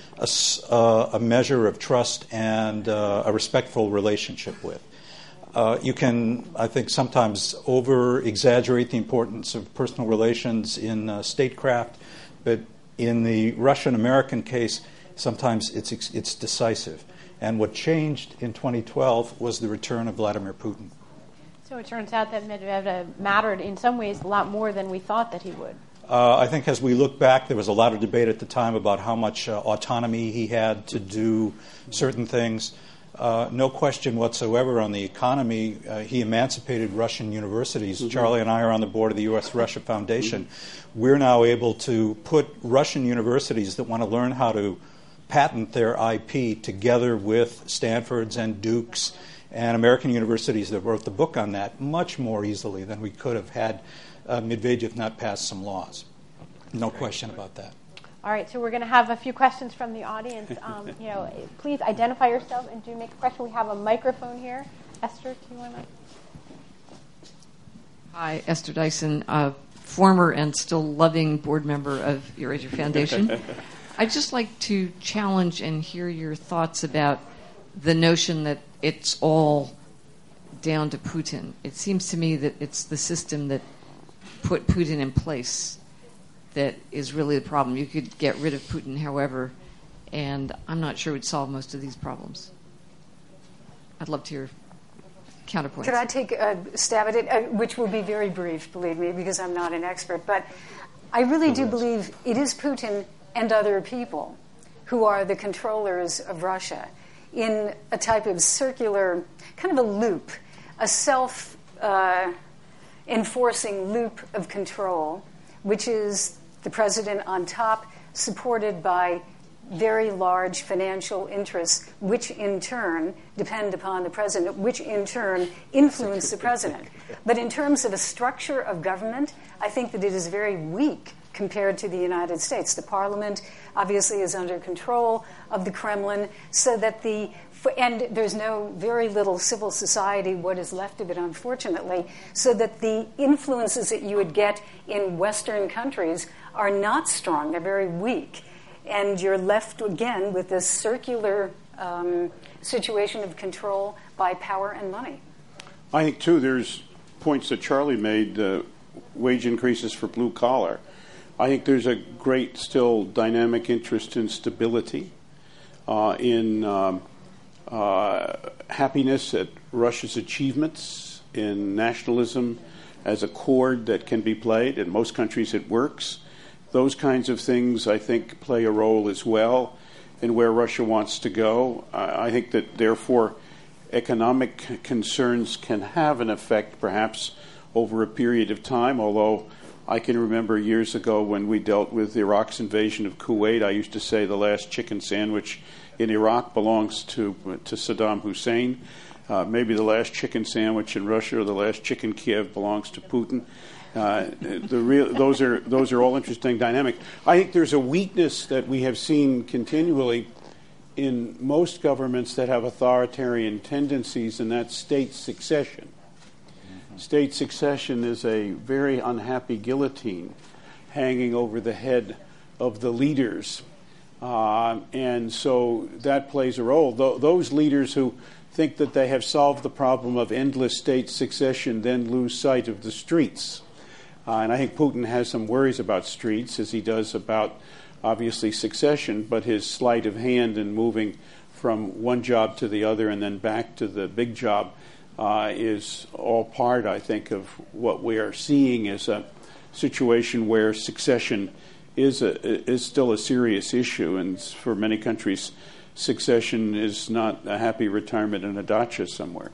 a measure of trust and a respectful relationship with. You can, I think, sometimes over-exaggerate the importance of personal relations in statecraft, but in the Russian-American case, sometimes it's decisive. And what changed in 2012 was the return of Vladimir Putin. So it turns out that Medvedev mattered in some ways a lot more than we thought that he would. I think as we look back, there was a lot of debate at the time about how much autonomy he had to do certain things. No question whatsoever on the economy. He emancipated Russian universities. Charlie and I are on the board of the U.S.-Russia Foundation. We're now able to put Russian universities that want to learn how to patent their IP together with Stanford's and Duke's and American universities that wrote the book on that much more easily than we could have had Medvedev not passed some laws. No question about that. All right, so we're going to have a few questions from the audience. Please identify yourself and do make a question. We have a microphone here. Esther, do you want to? Hi, Esther Dyson, former and still loving board member of Eurasia Foundation. I'd just like to challenge and hear your thoughts about the notion that it's all down to Putin. It seems to me that it's the system that put Putin in place that is really the problem. You could get rid of Putin, however, and I'm not sure it would solve most of these problems. I'd love to hear counterpoints. Could I take a stab at it, which will be very brief, believe me, because I'm not an expert. But I really do believe it is Putin and other people who are the controllers of Russia in a type of circular, kind of a loop, a self-enforcing loop of control, which is the president on top, supported by very large financial interests, which in turn depend upon the president, which in turn influence the president. But in terms of a structure of government, I think that it is very weak compared to the United States. The parliament obviously is under control of the Kremlin, so that and there's very little civil society, what is left of it, unfortunately, so that the influences that you would get in Western countries are not strong. They're very weak. And you're left, again, with this circular situation of control by power and money. I think, too, there's points that Charlie made, wage increases for blue collar. I think there's a great still dynamic interest in stability, in happiness at Russia's achievements, in nationalism as a chord that can be played. In most countries it works. Those kinds of things, I think, play a role as well in where Russia wants to go. I think that, therefore, economic concerns can have an effect, perhaps, over a period of time, although I can remember years ago when we dealt with Iraq's invasion of Kuwait, I used to say the last chicken sandwich in Iraq belongs to Saddam Hussein. Maybe the last chicken sandwich in Russia or the last chicken Kiev belongs to Putin. Those are all interesting dynamics. I think there's a weakness that we have seen continually in most governments that have authoritarian tendencies, and that's state succession. State succession is a very unhappy guillotine hanging over the head of the leaders. And so that plays a role. Those leaders who think that they have solved the problem of endless state succession then lose sight of the streets. And I think Putin has some worries about streets, as he does about, obviously, succession, but his sleight of hand in moving from one job to the other and then back to the big job is all part, I think, of what we are seeing as a situation where succession is still a serious issue, and for many countries, succession is not a happy retirement in a dacha somewhere.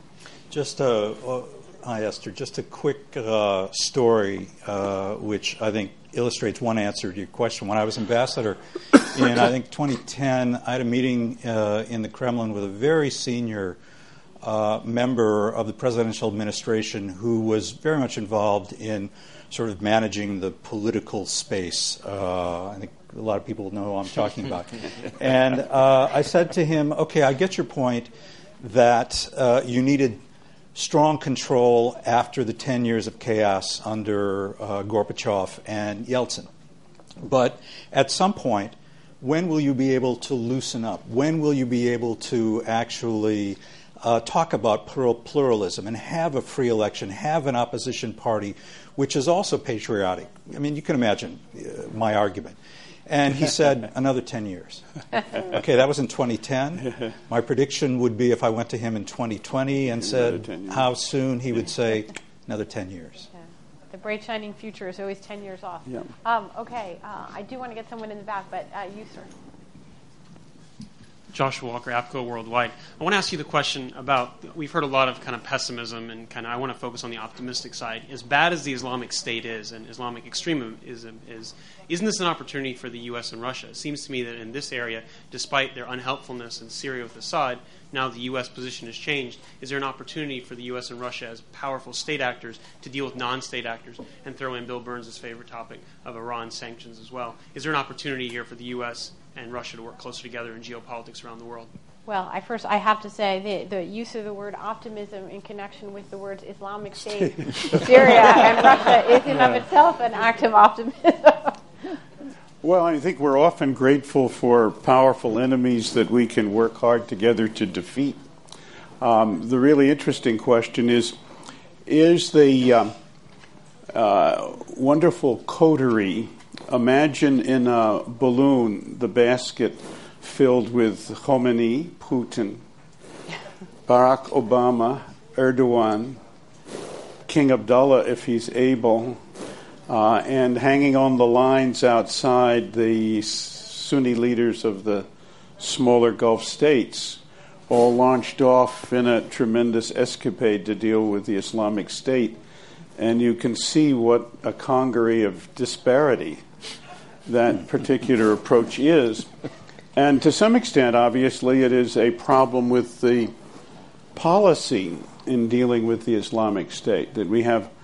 Hi, Esther. Just a quick story, which I think illustrates one answer to your question. When I was ambassador in, I think, 2010, I had a meeting in the Kremlin with a very senior member of the presidential administration who was very much involved in sort of managing the political space. I think a lot of people know who I'm talking about. And I said to him, okay, I get your point that you needed strong control after the 10 years of chaos under Gorbachev and Yeltsin. But at some point, when will you be able to loosen up? When will you be able to actually talk about pluralism and have a free election, have an opposition party, which is also patriotic? I mean, you can imagine my argument. And he said, another 10 years. Okay, that was in 2010. My prediction would be if I went to him in 2020 and said how soon, he would say, another 10 years. Yeah. The bright, shining future is always 10 years off. Yeah. Okay, I do want to get someone in the back, but you, sir. Joshua Walker, APCO Worldwide. I want to ask you the question about, we've heard a lot of kind of pessimism, and kind of I want to focus on the optimistic side. As bad as the Islamic State is and Islamic extremism is, isn't this an opportunity for the U.S. and Russia? It seems to me that in this area, despite their unhelpfulness in Syria with Assad, now the U.S. position has changed. Is there an opportunity for the U.S. and Russia as powerful state actors to deal with non-state actors and throw in Bill Burns' favorite topic of Iran sanctions as well? Is there an opportunity here for the U.S. and Russia to work closer together in geopolitics around the world? Well, I have to say the use of the word optimism in connection with the words Islamic State, Syria, and Russia is in of itself an act of optimism. Well, I think we're often grateful for powerful enemies that we can work hard together to defeat. The really interesting question is the wonderful coterie, imagine in a balloon the basket filled with Khomeini, Putin, Barack Obama, Erdogan, King Abdullah if he's able, and hanging on the lines outside the Sunni leaders of the smaller Gulf states, all launched off in a tremendous escapade to deal with the Islamic State. And you can see what a congery of disparity that particular approach is. And to some extent, obviously, it is a problem with the policy in dealing with the Islamic State, that we have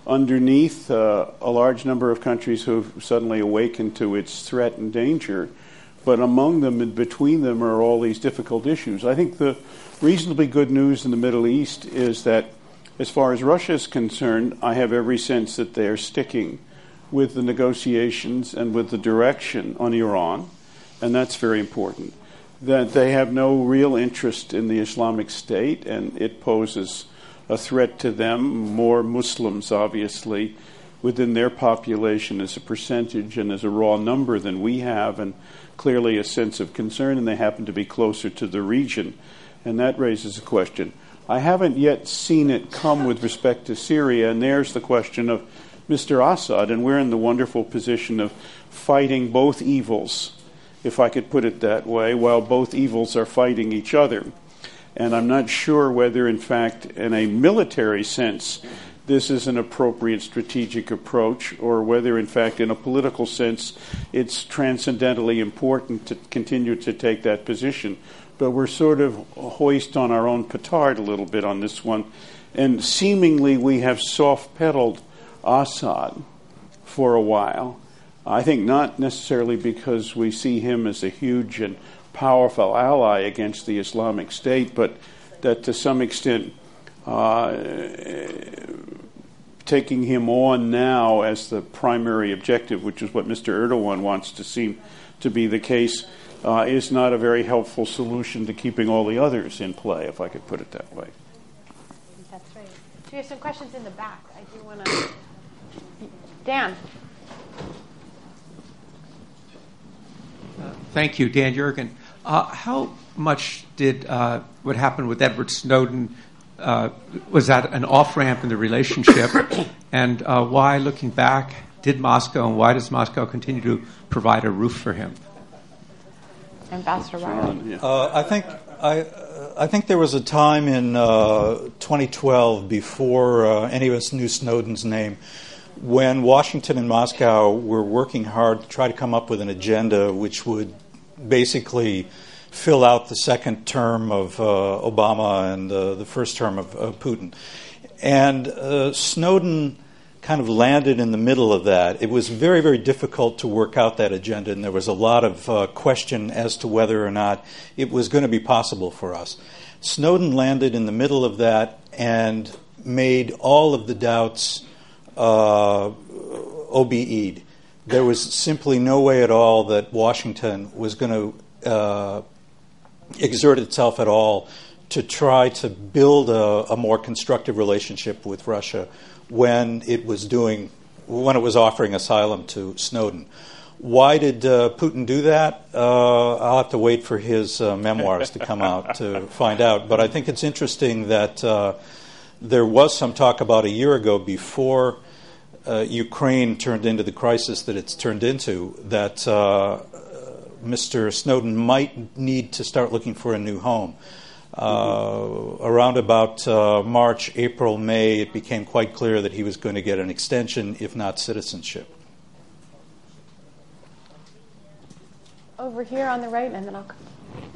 underneath a large number of countries who've suddenly awakened to its threat and danger. But among them and between them are all these difficult issues. I think the reasonably good news in the Middle East is that as far as Russia is concerned, I have every sense that they are sticking with the negotiations and with the direction on Iran, and that's very important. That they have no real interest in the Islamic State, and it poses a threat to them. More Muslims, obviously, within their population as a percentage and as a raw number than we have, and clearly a sense of concern, and they happen to be closer to the region. And that raises a question. I haven't yet seen it come with respect to Syria, and there's the question of Mr. Assad, and we're in the wonderful position of fighting both evils, if I could put it that way, while both evils are fighting each other. And I'm not sure whether, in fact, in a military sense, this is an appropriate strategic approach, or whether, in fact, in a political sense, it's transcendently important to continue to take that position. But we're sort of hoist on our own petard a little bit on this one. And seemingly we have soft-pedaled Assad for a while. I think not necessarily because we see him as a huge and powerful ally against the Islamic State, but that to some extent taking him on now as the primary objective, which is what Mr. Erdogan wants to seem to be the case, is not a very helpful solution to keeping all the others in play, if I could put it that way. That's right. So we have some questions in the back. I do want to... Dan. Thank you, Dan Jurgen. How much did what happened with Edward Snowden, was that an off-ramp in the relationship? And why, looking back, did Moscow, and why does Moscow continue to provide a roof for him? Ambassador Riley. I think there was a time in 2012, before any of us knew Snowden's name, when Washington and Moscow were working hard to try to come up with an agenda which would basically fill out the second term of Obama and the first term of Putin. And Snowden kind of landed in the middle of that. It was very, very difficult to work out that agenda, and there was a lot of question as to whether or not it was going to be possible for us. Snowden landed in the middle of that and made all of the doubts OBE'd. There was simply no way at all that Washington was going to exert itself at all to try to build a more constructive relationship with Russia when it was offering asylum to Snowden. Why did Putin do that? I'll have to wait for his memoirs to come out to find out. But I think it's interesting that there was some talk about a year ago, before Ukraine turned into the crisis that it's turned into, that Mr. Snowden might need to start looking for a new home. Around about March, April, May, it became quite clear that he was going to get an extension, if not citizenship. Over here on the right, and then I'll come.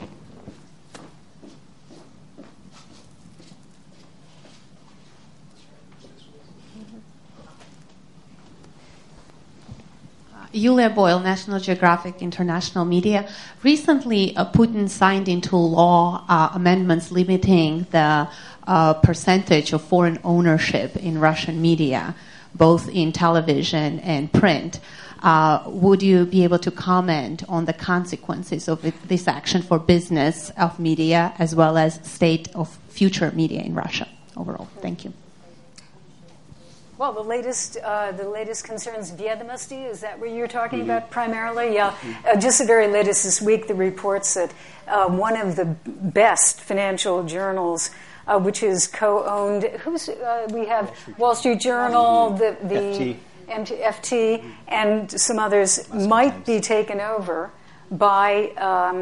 Yulia Boyle, National Geographic International Media. Recently, Putin signed into law amendments limiting the percentage of foreign ownership in Russian media, both in television and print. Would you be able to comment on the consequences of this action for business of media as well as state of future media in Russia overall? Thank you. Well, the latest concerns Vyedomosti, is that what you're talking about primarily? Yeah. Just the very latest this week, the reports that one of the best financial journals, which is co-owned, we have Wall Street Journal, the FT, and some others, might be taken over by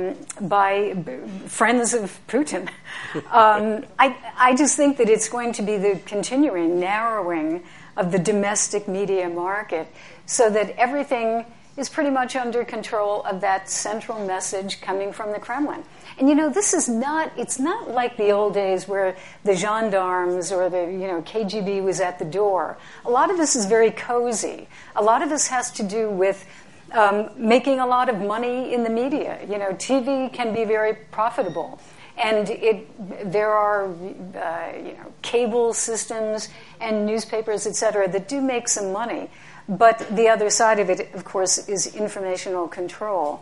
friends of Putin. I just think that it's going to be the continuing narrowing of the domestic media market, so that everything is pretty much under control of that central message coming from the Kremlin. And it's not like the old days where the gendarmes or the KGB was at the door. A lot of this is very cozy. A lot of this has to do with making a lot of money in the media. TV can be very profitable. And there are cable systems and newspapers, et cetera, that do make some money. But the other side of it, of course, is informational control.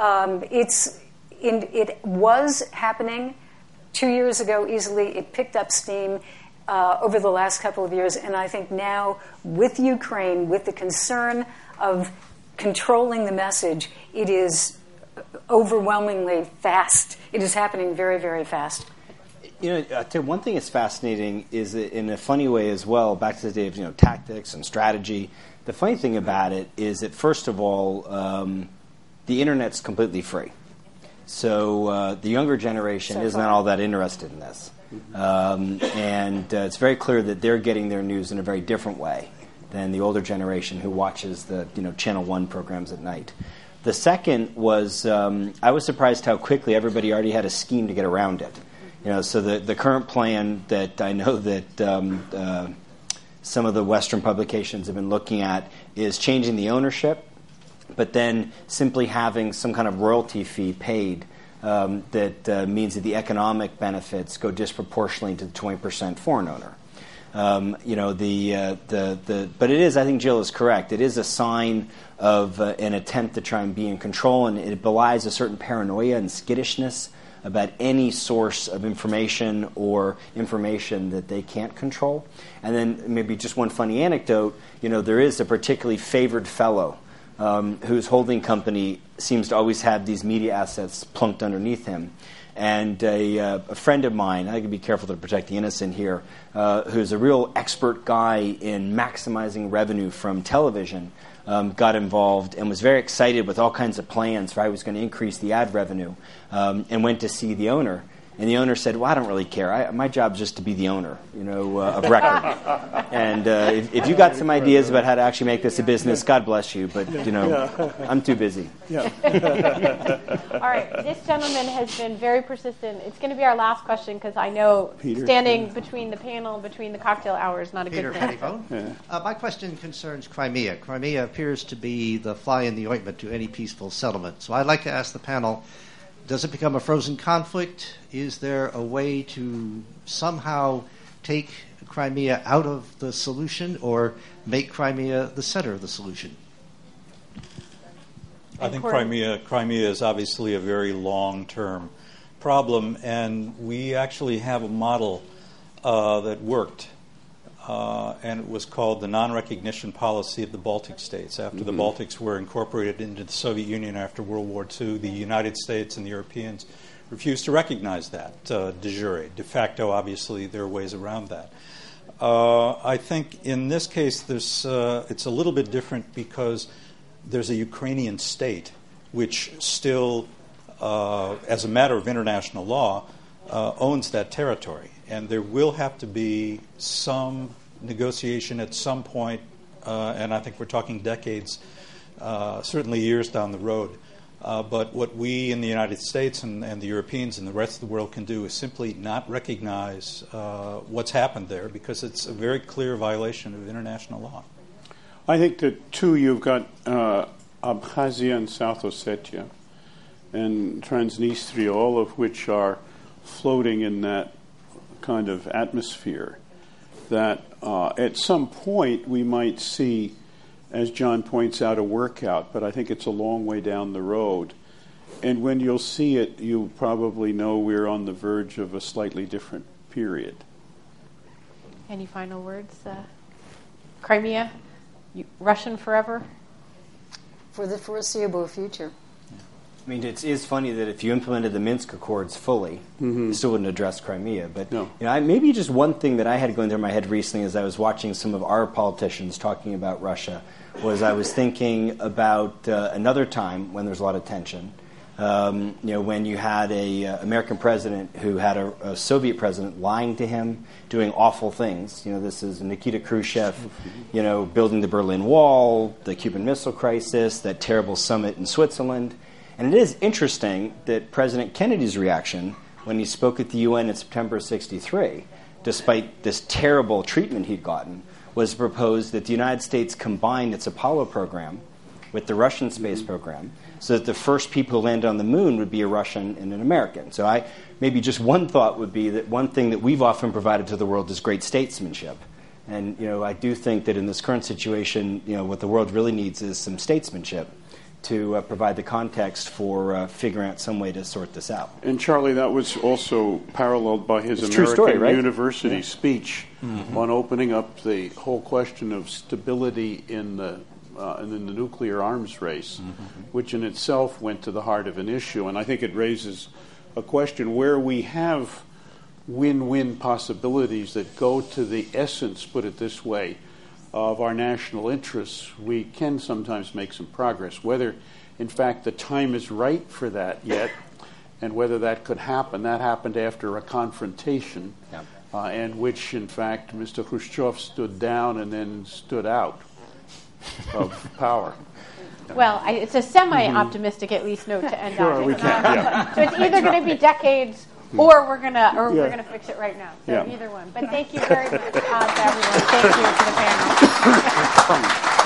It was happening 2 years ago easily. It picked up steam over the last couple of years. And I think now, with Ukraine, with the concern of controlling the message, it is overwhelmingly fast. It is happening very, very fast. One thing that's fascinating is that in a funny way as well, back to the day of tactics and strategy, the funny thing about it is that, first of all, the Internet's completely free. So the younger generation is not all that interested in this. And it's very clear that they're getting their news in a very different way than the older generation who watches the Channel 1 programs at night. The second was I was surprised how quickly everybody already had a scheme to get around it. So the current plan that I know that some of the Western publications have been looking at is changing the ownership, but then simply having some kind of royalty fee paid that means that the economic benefits go disproportionately to the 20% foreign owner. But it is, I think Jill is correct. It is a sign of an attempt to try and be in control, and it belies a certain paranoia and skittishness about any source of information or information that they can't control. And then maybe just one funny anecdote, there is a particularly favored fellow whose holding company seems to always have these media assets plunked underneath him. And a friend of mine, I can be careful to protect the innocent here, who's a real expert guy in maximizing revenue from television, got involved and was very excited with all kinds of plans for how he was going to increase the ad revenue, and went to see the owner. And the owner said, "Well, I don't really care. My job's just to be the owner, of record. And if you got some ideas about how to actually make this a business, God bless you. But I'm too busy." Yeah. All right, this gentleman has been very persistent. It's going to be our last question because I know standing between the panel, between the cocktail hour is not a good thing. Peter, my question concerns Crimea. Crimea appears to be the fly in the ointment to any peaceful settlement. So I'd like to ask the panel. Does it become a frozen conflict? Is there a way to somehow take Crimea out of the solution or make Crimea the center of the solution? I think Crimea is obviously a very long-term problem, and we actually have a model that worked, and it was called the non-recognition policy of the Baltic states. After the Baltics were incorporated into the Soviet Union after World War II, the United States and the Europeans refused to recognize that de jure. De facto, obviously, there are ways around that. I think in this case, it's a little bit different because there's a Ukrainian state which still, as a matter of international law, owns that territory. And there will have to be some negotiation at some point, and I think we're talking decades, certainly years down the road. But what we in the United States and the Europeans and the rest of the world can do is simply not recognize what's happened there because it's a very clear violation of international law. I think that, too, you've got Abkhazia and South Ossetia and Transnistria, all of which are floating in that kind of atmosphere that at some point we might see, as John points out, a workout, but I think it's a long way down the road. And when you'll see it, you'll probably know we're on the verge of a slightly different period. Any final words? Crimea, Russian forever? For the foreseeable future. I mean, it is funny that if you implemented the Minsk Accords fully, you still wouldn't address Crimea. But maybe just one thing that I had going through my head recently as I was watching some of our politicians talking about Russia was I was thinking about another time when there's a lot of tension, When you had a American president who had a Soviet president lying to him, doing awful things. This is Nikita Khrushchev, building the Berlin Wall, the Cuban Missile Crisis, that terrible summit in Switzerland. And it is interesting that President Kennedy's reaction when he spoke at the UN in September of '63, despite this terrible treatment he'd gotten, was to propose that the United States combined its Apollo program with the Russian space program, so that the first people who landed on the moon would be a Russian and an American. So maybe just one thought would be that one thing that we've often provided to the world is great statesmanship. And I do think that in this current situation, what the world really needs is some statesmanship to provide the context for figuring out some way to sort this out. And Charlie, that was also paralleled by his American University speech on opening up the whole question of stability in the nuclear arms race, which in itself went to the heart of an issue. And I think it raises a question where we have win-win possibilities that go to the essence, put it this way, of our national interests. We can sometimes make some progress. Whether, in fact, the time is right for that yet, and whether that could happen. That happened after a confrontation, and which, in fact, Mr. Khrushchev stood down and then stood out of power. Well, it's a semi-optimistic, at least, note to end on. We can. So it's either going to be decades, or we're gonna fix it right now. So either one. But thank you very much to everyone. Thank you to the panel.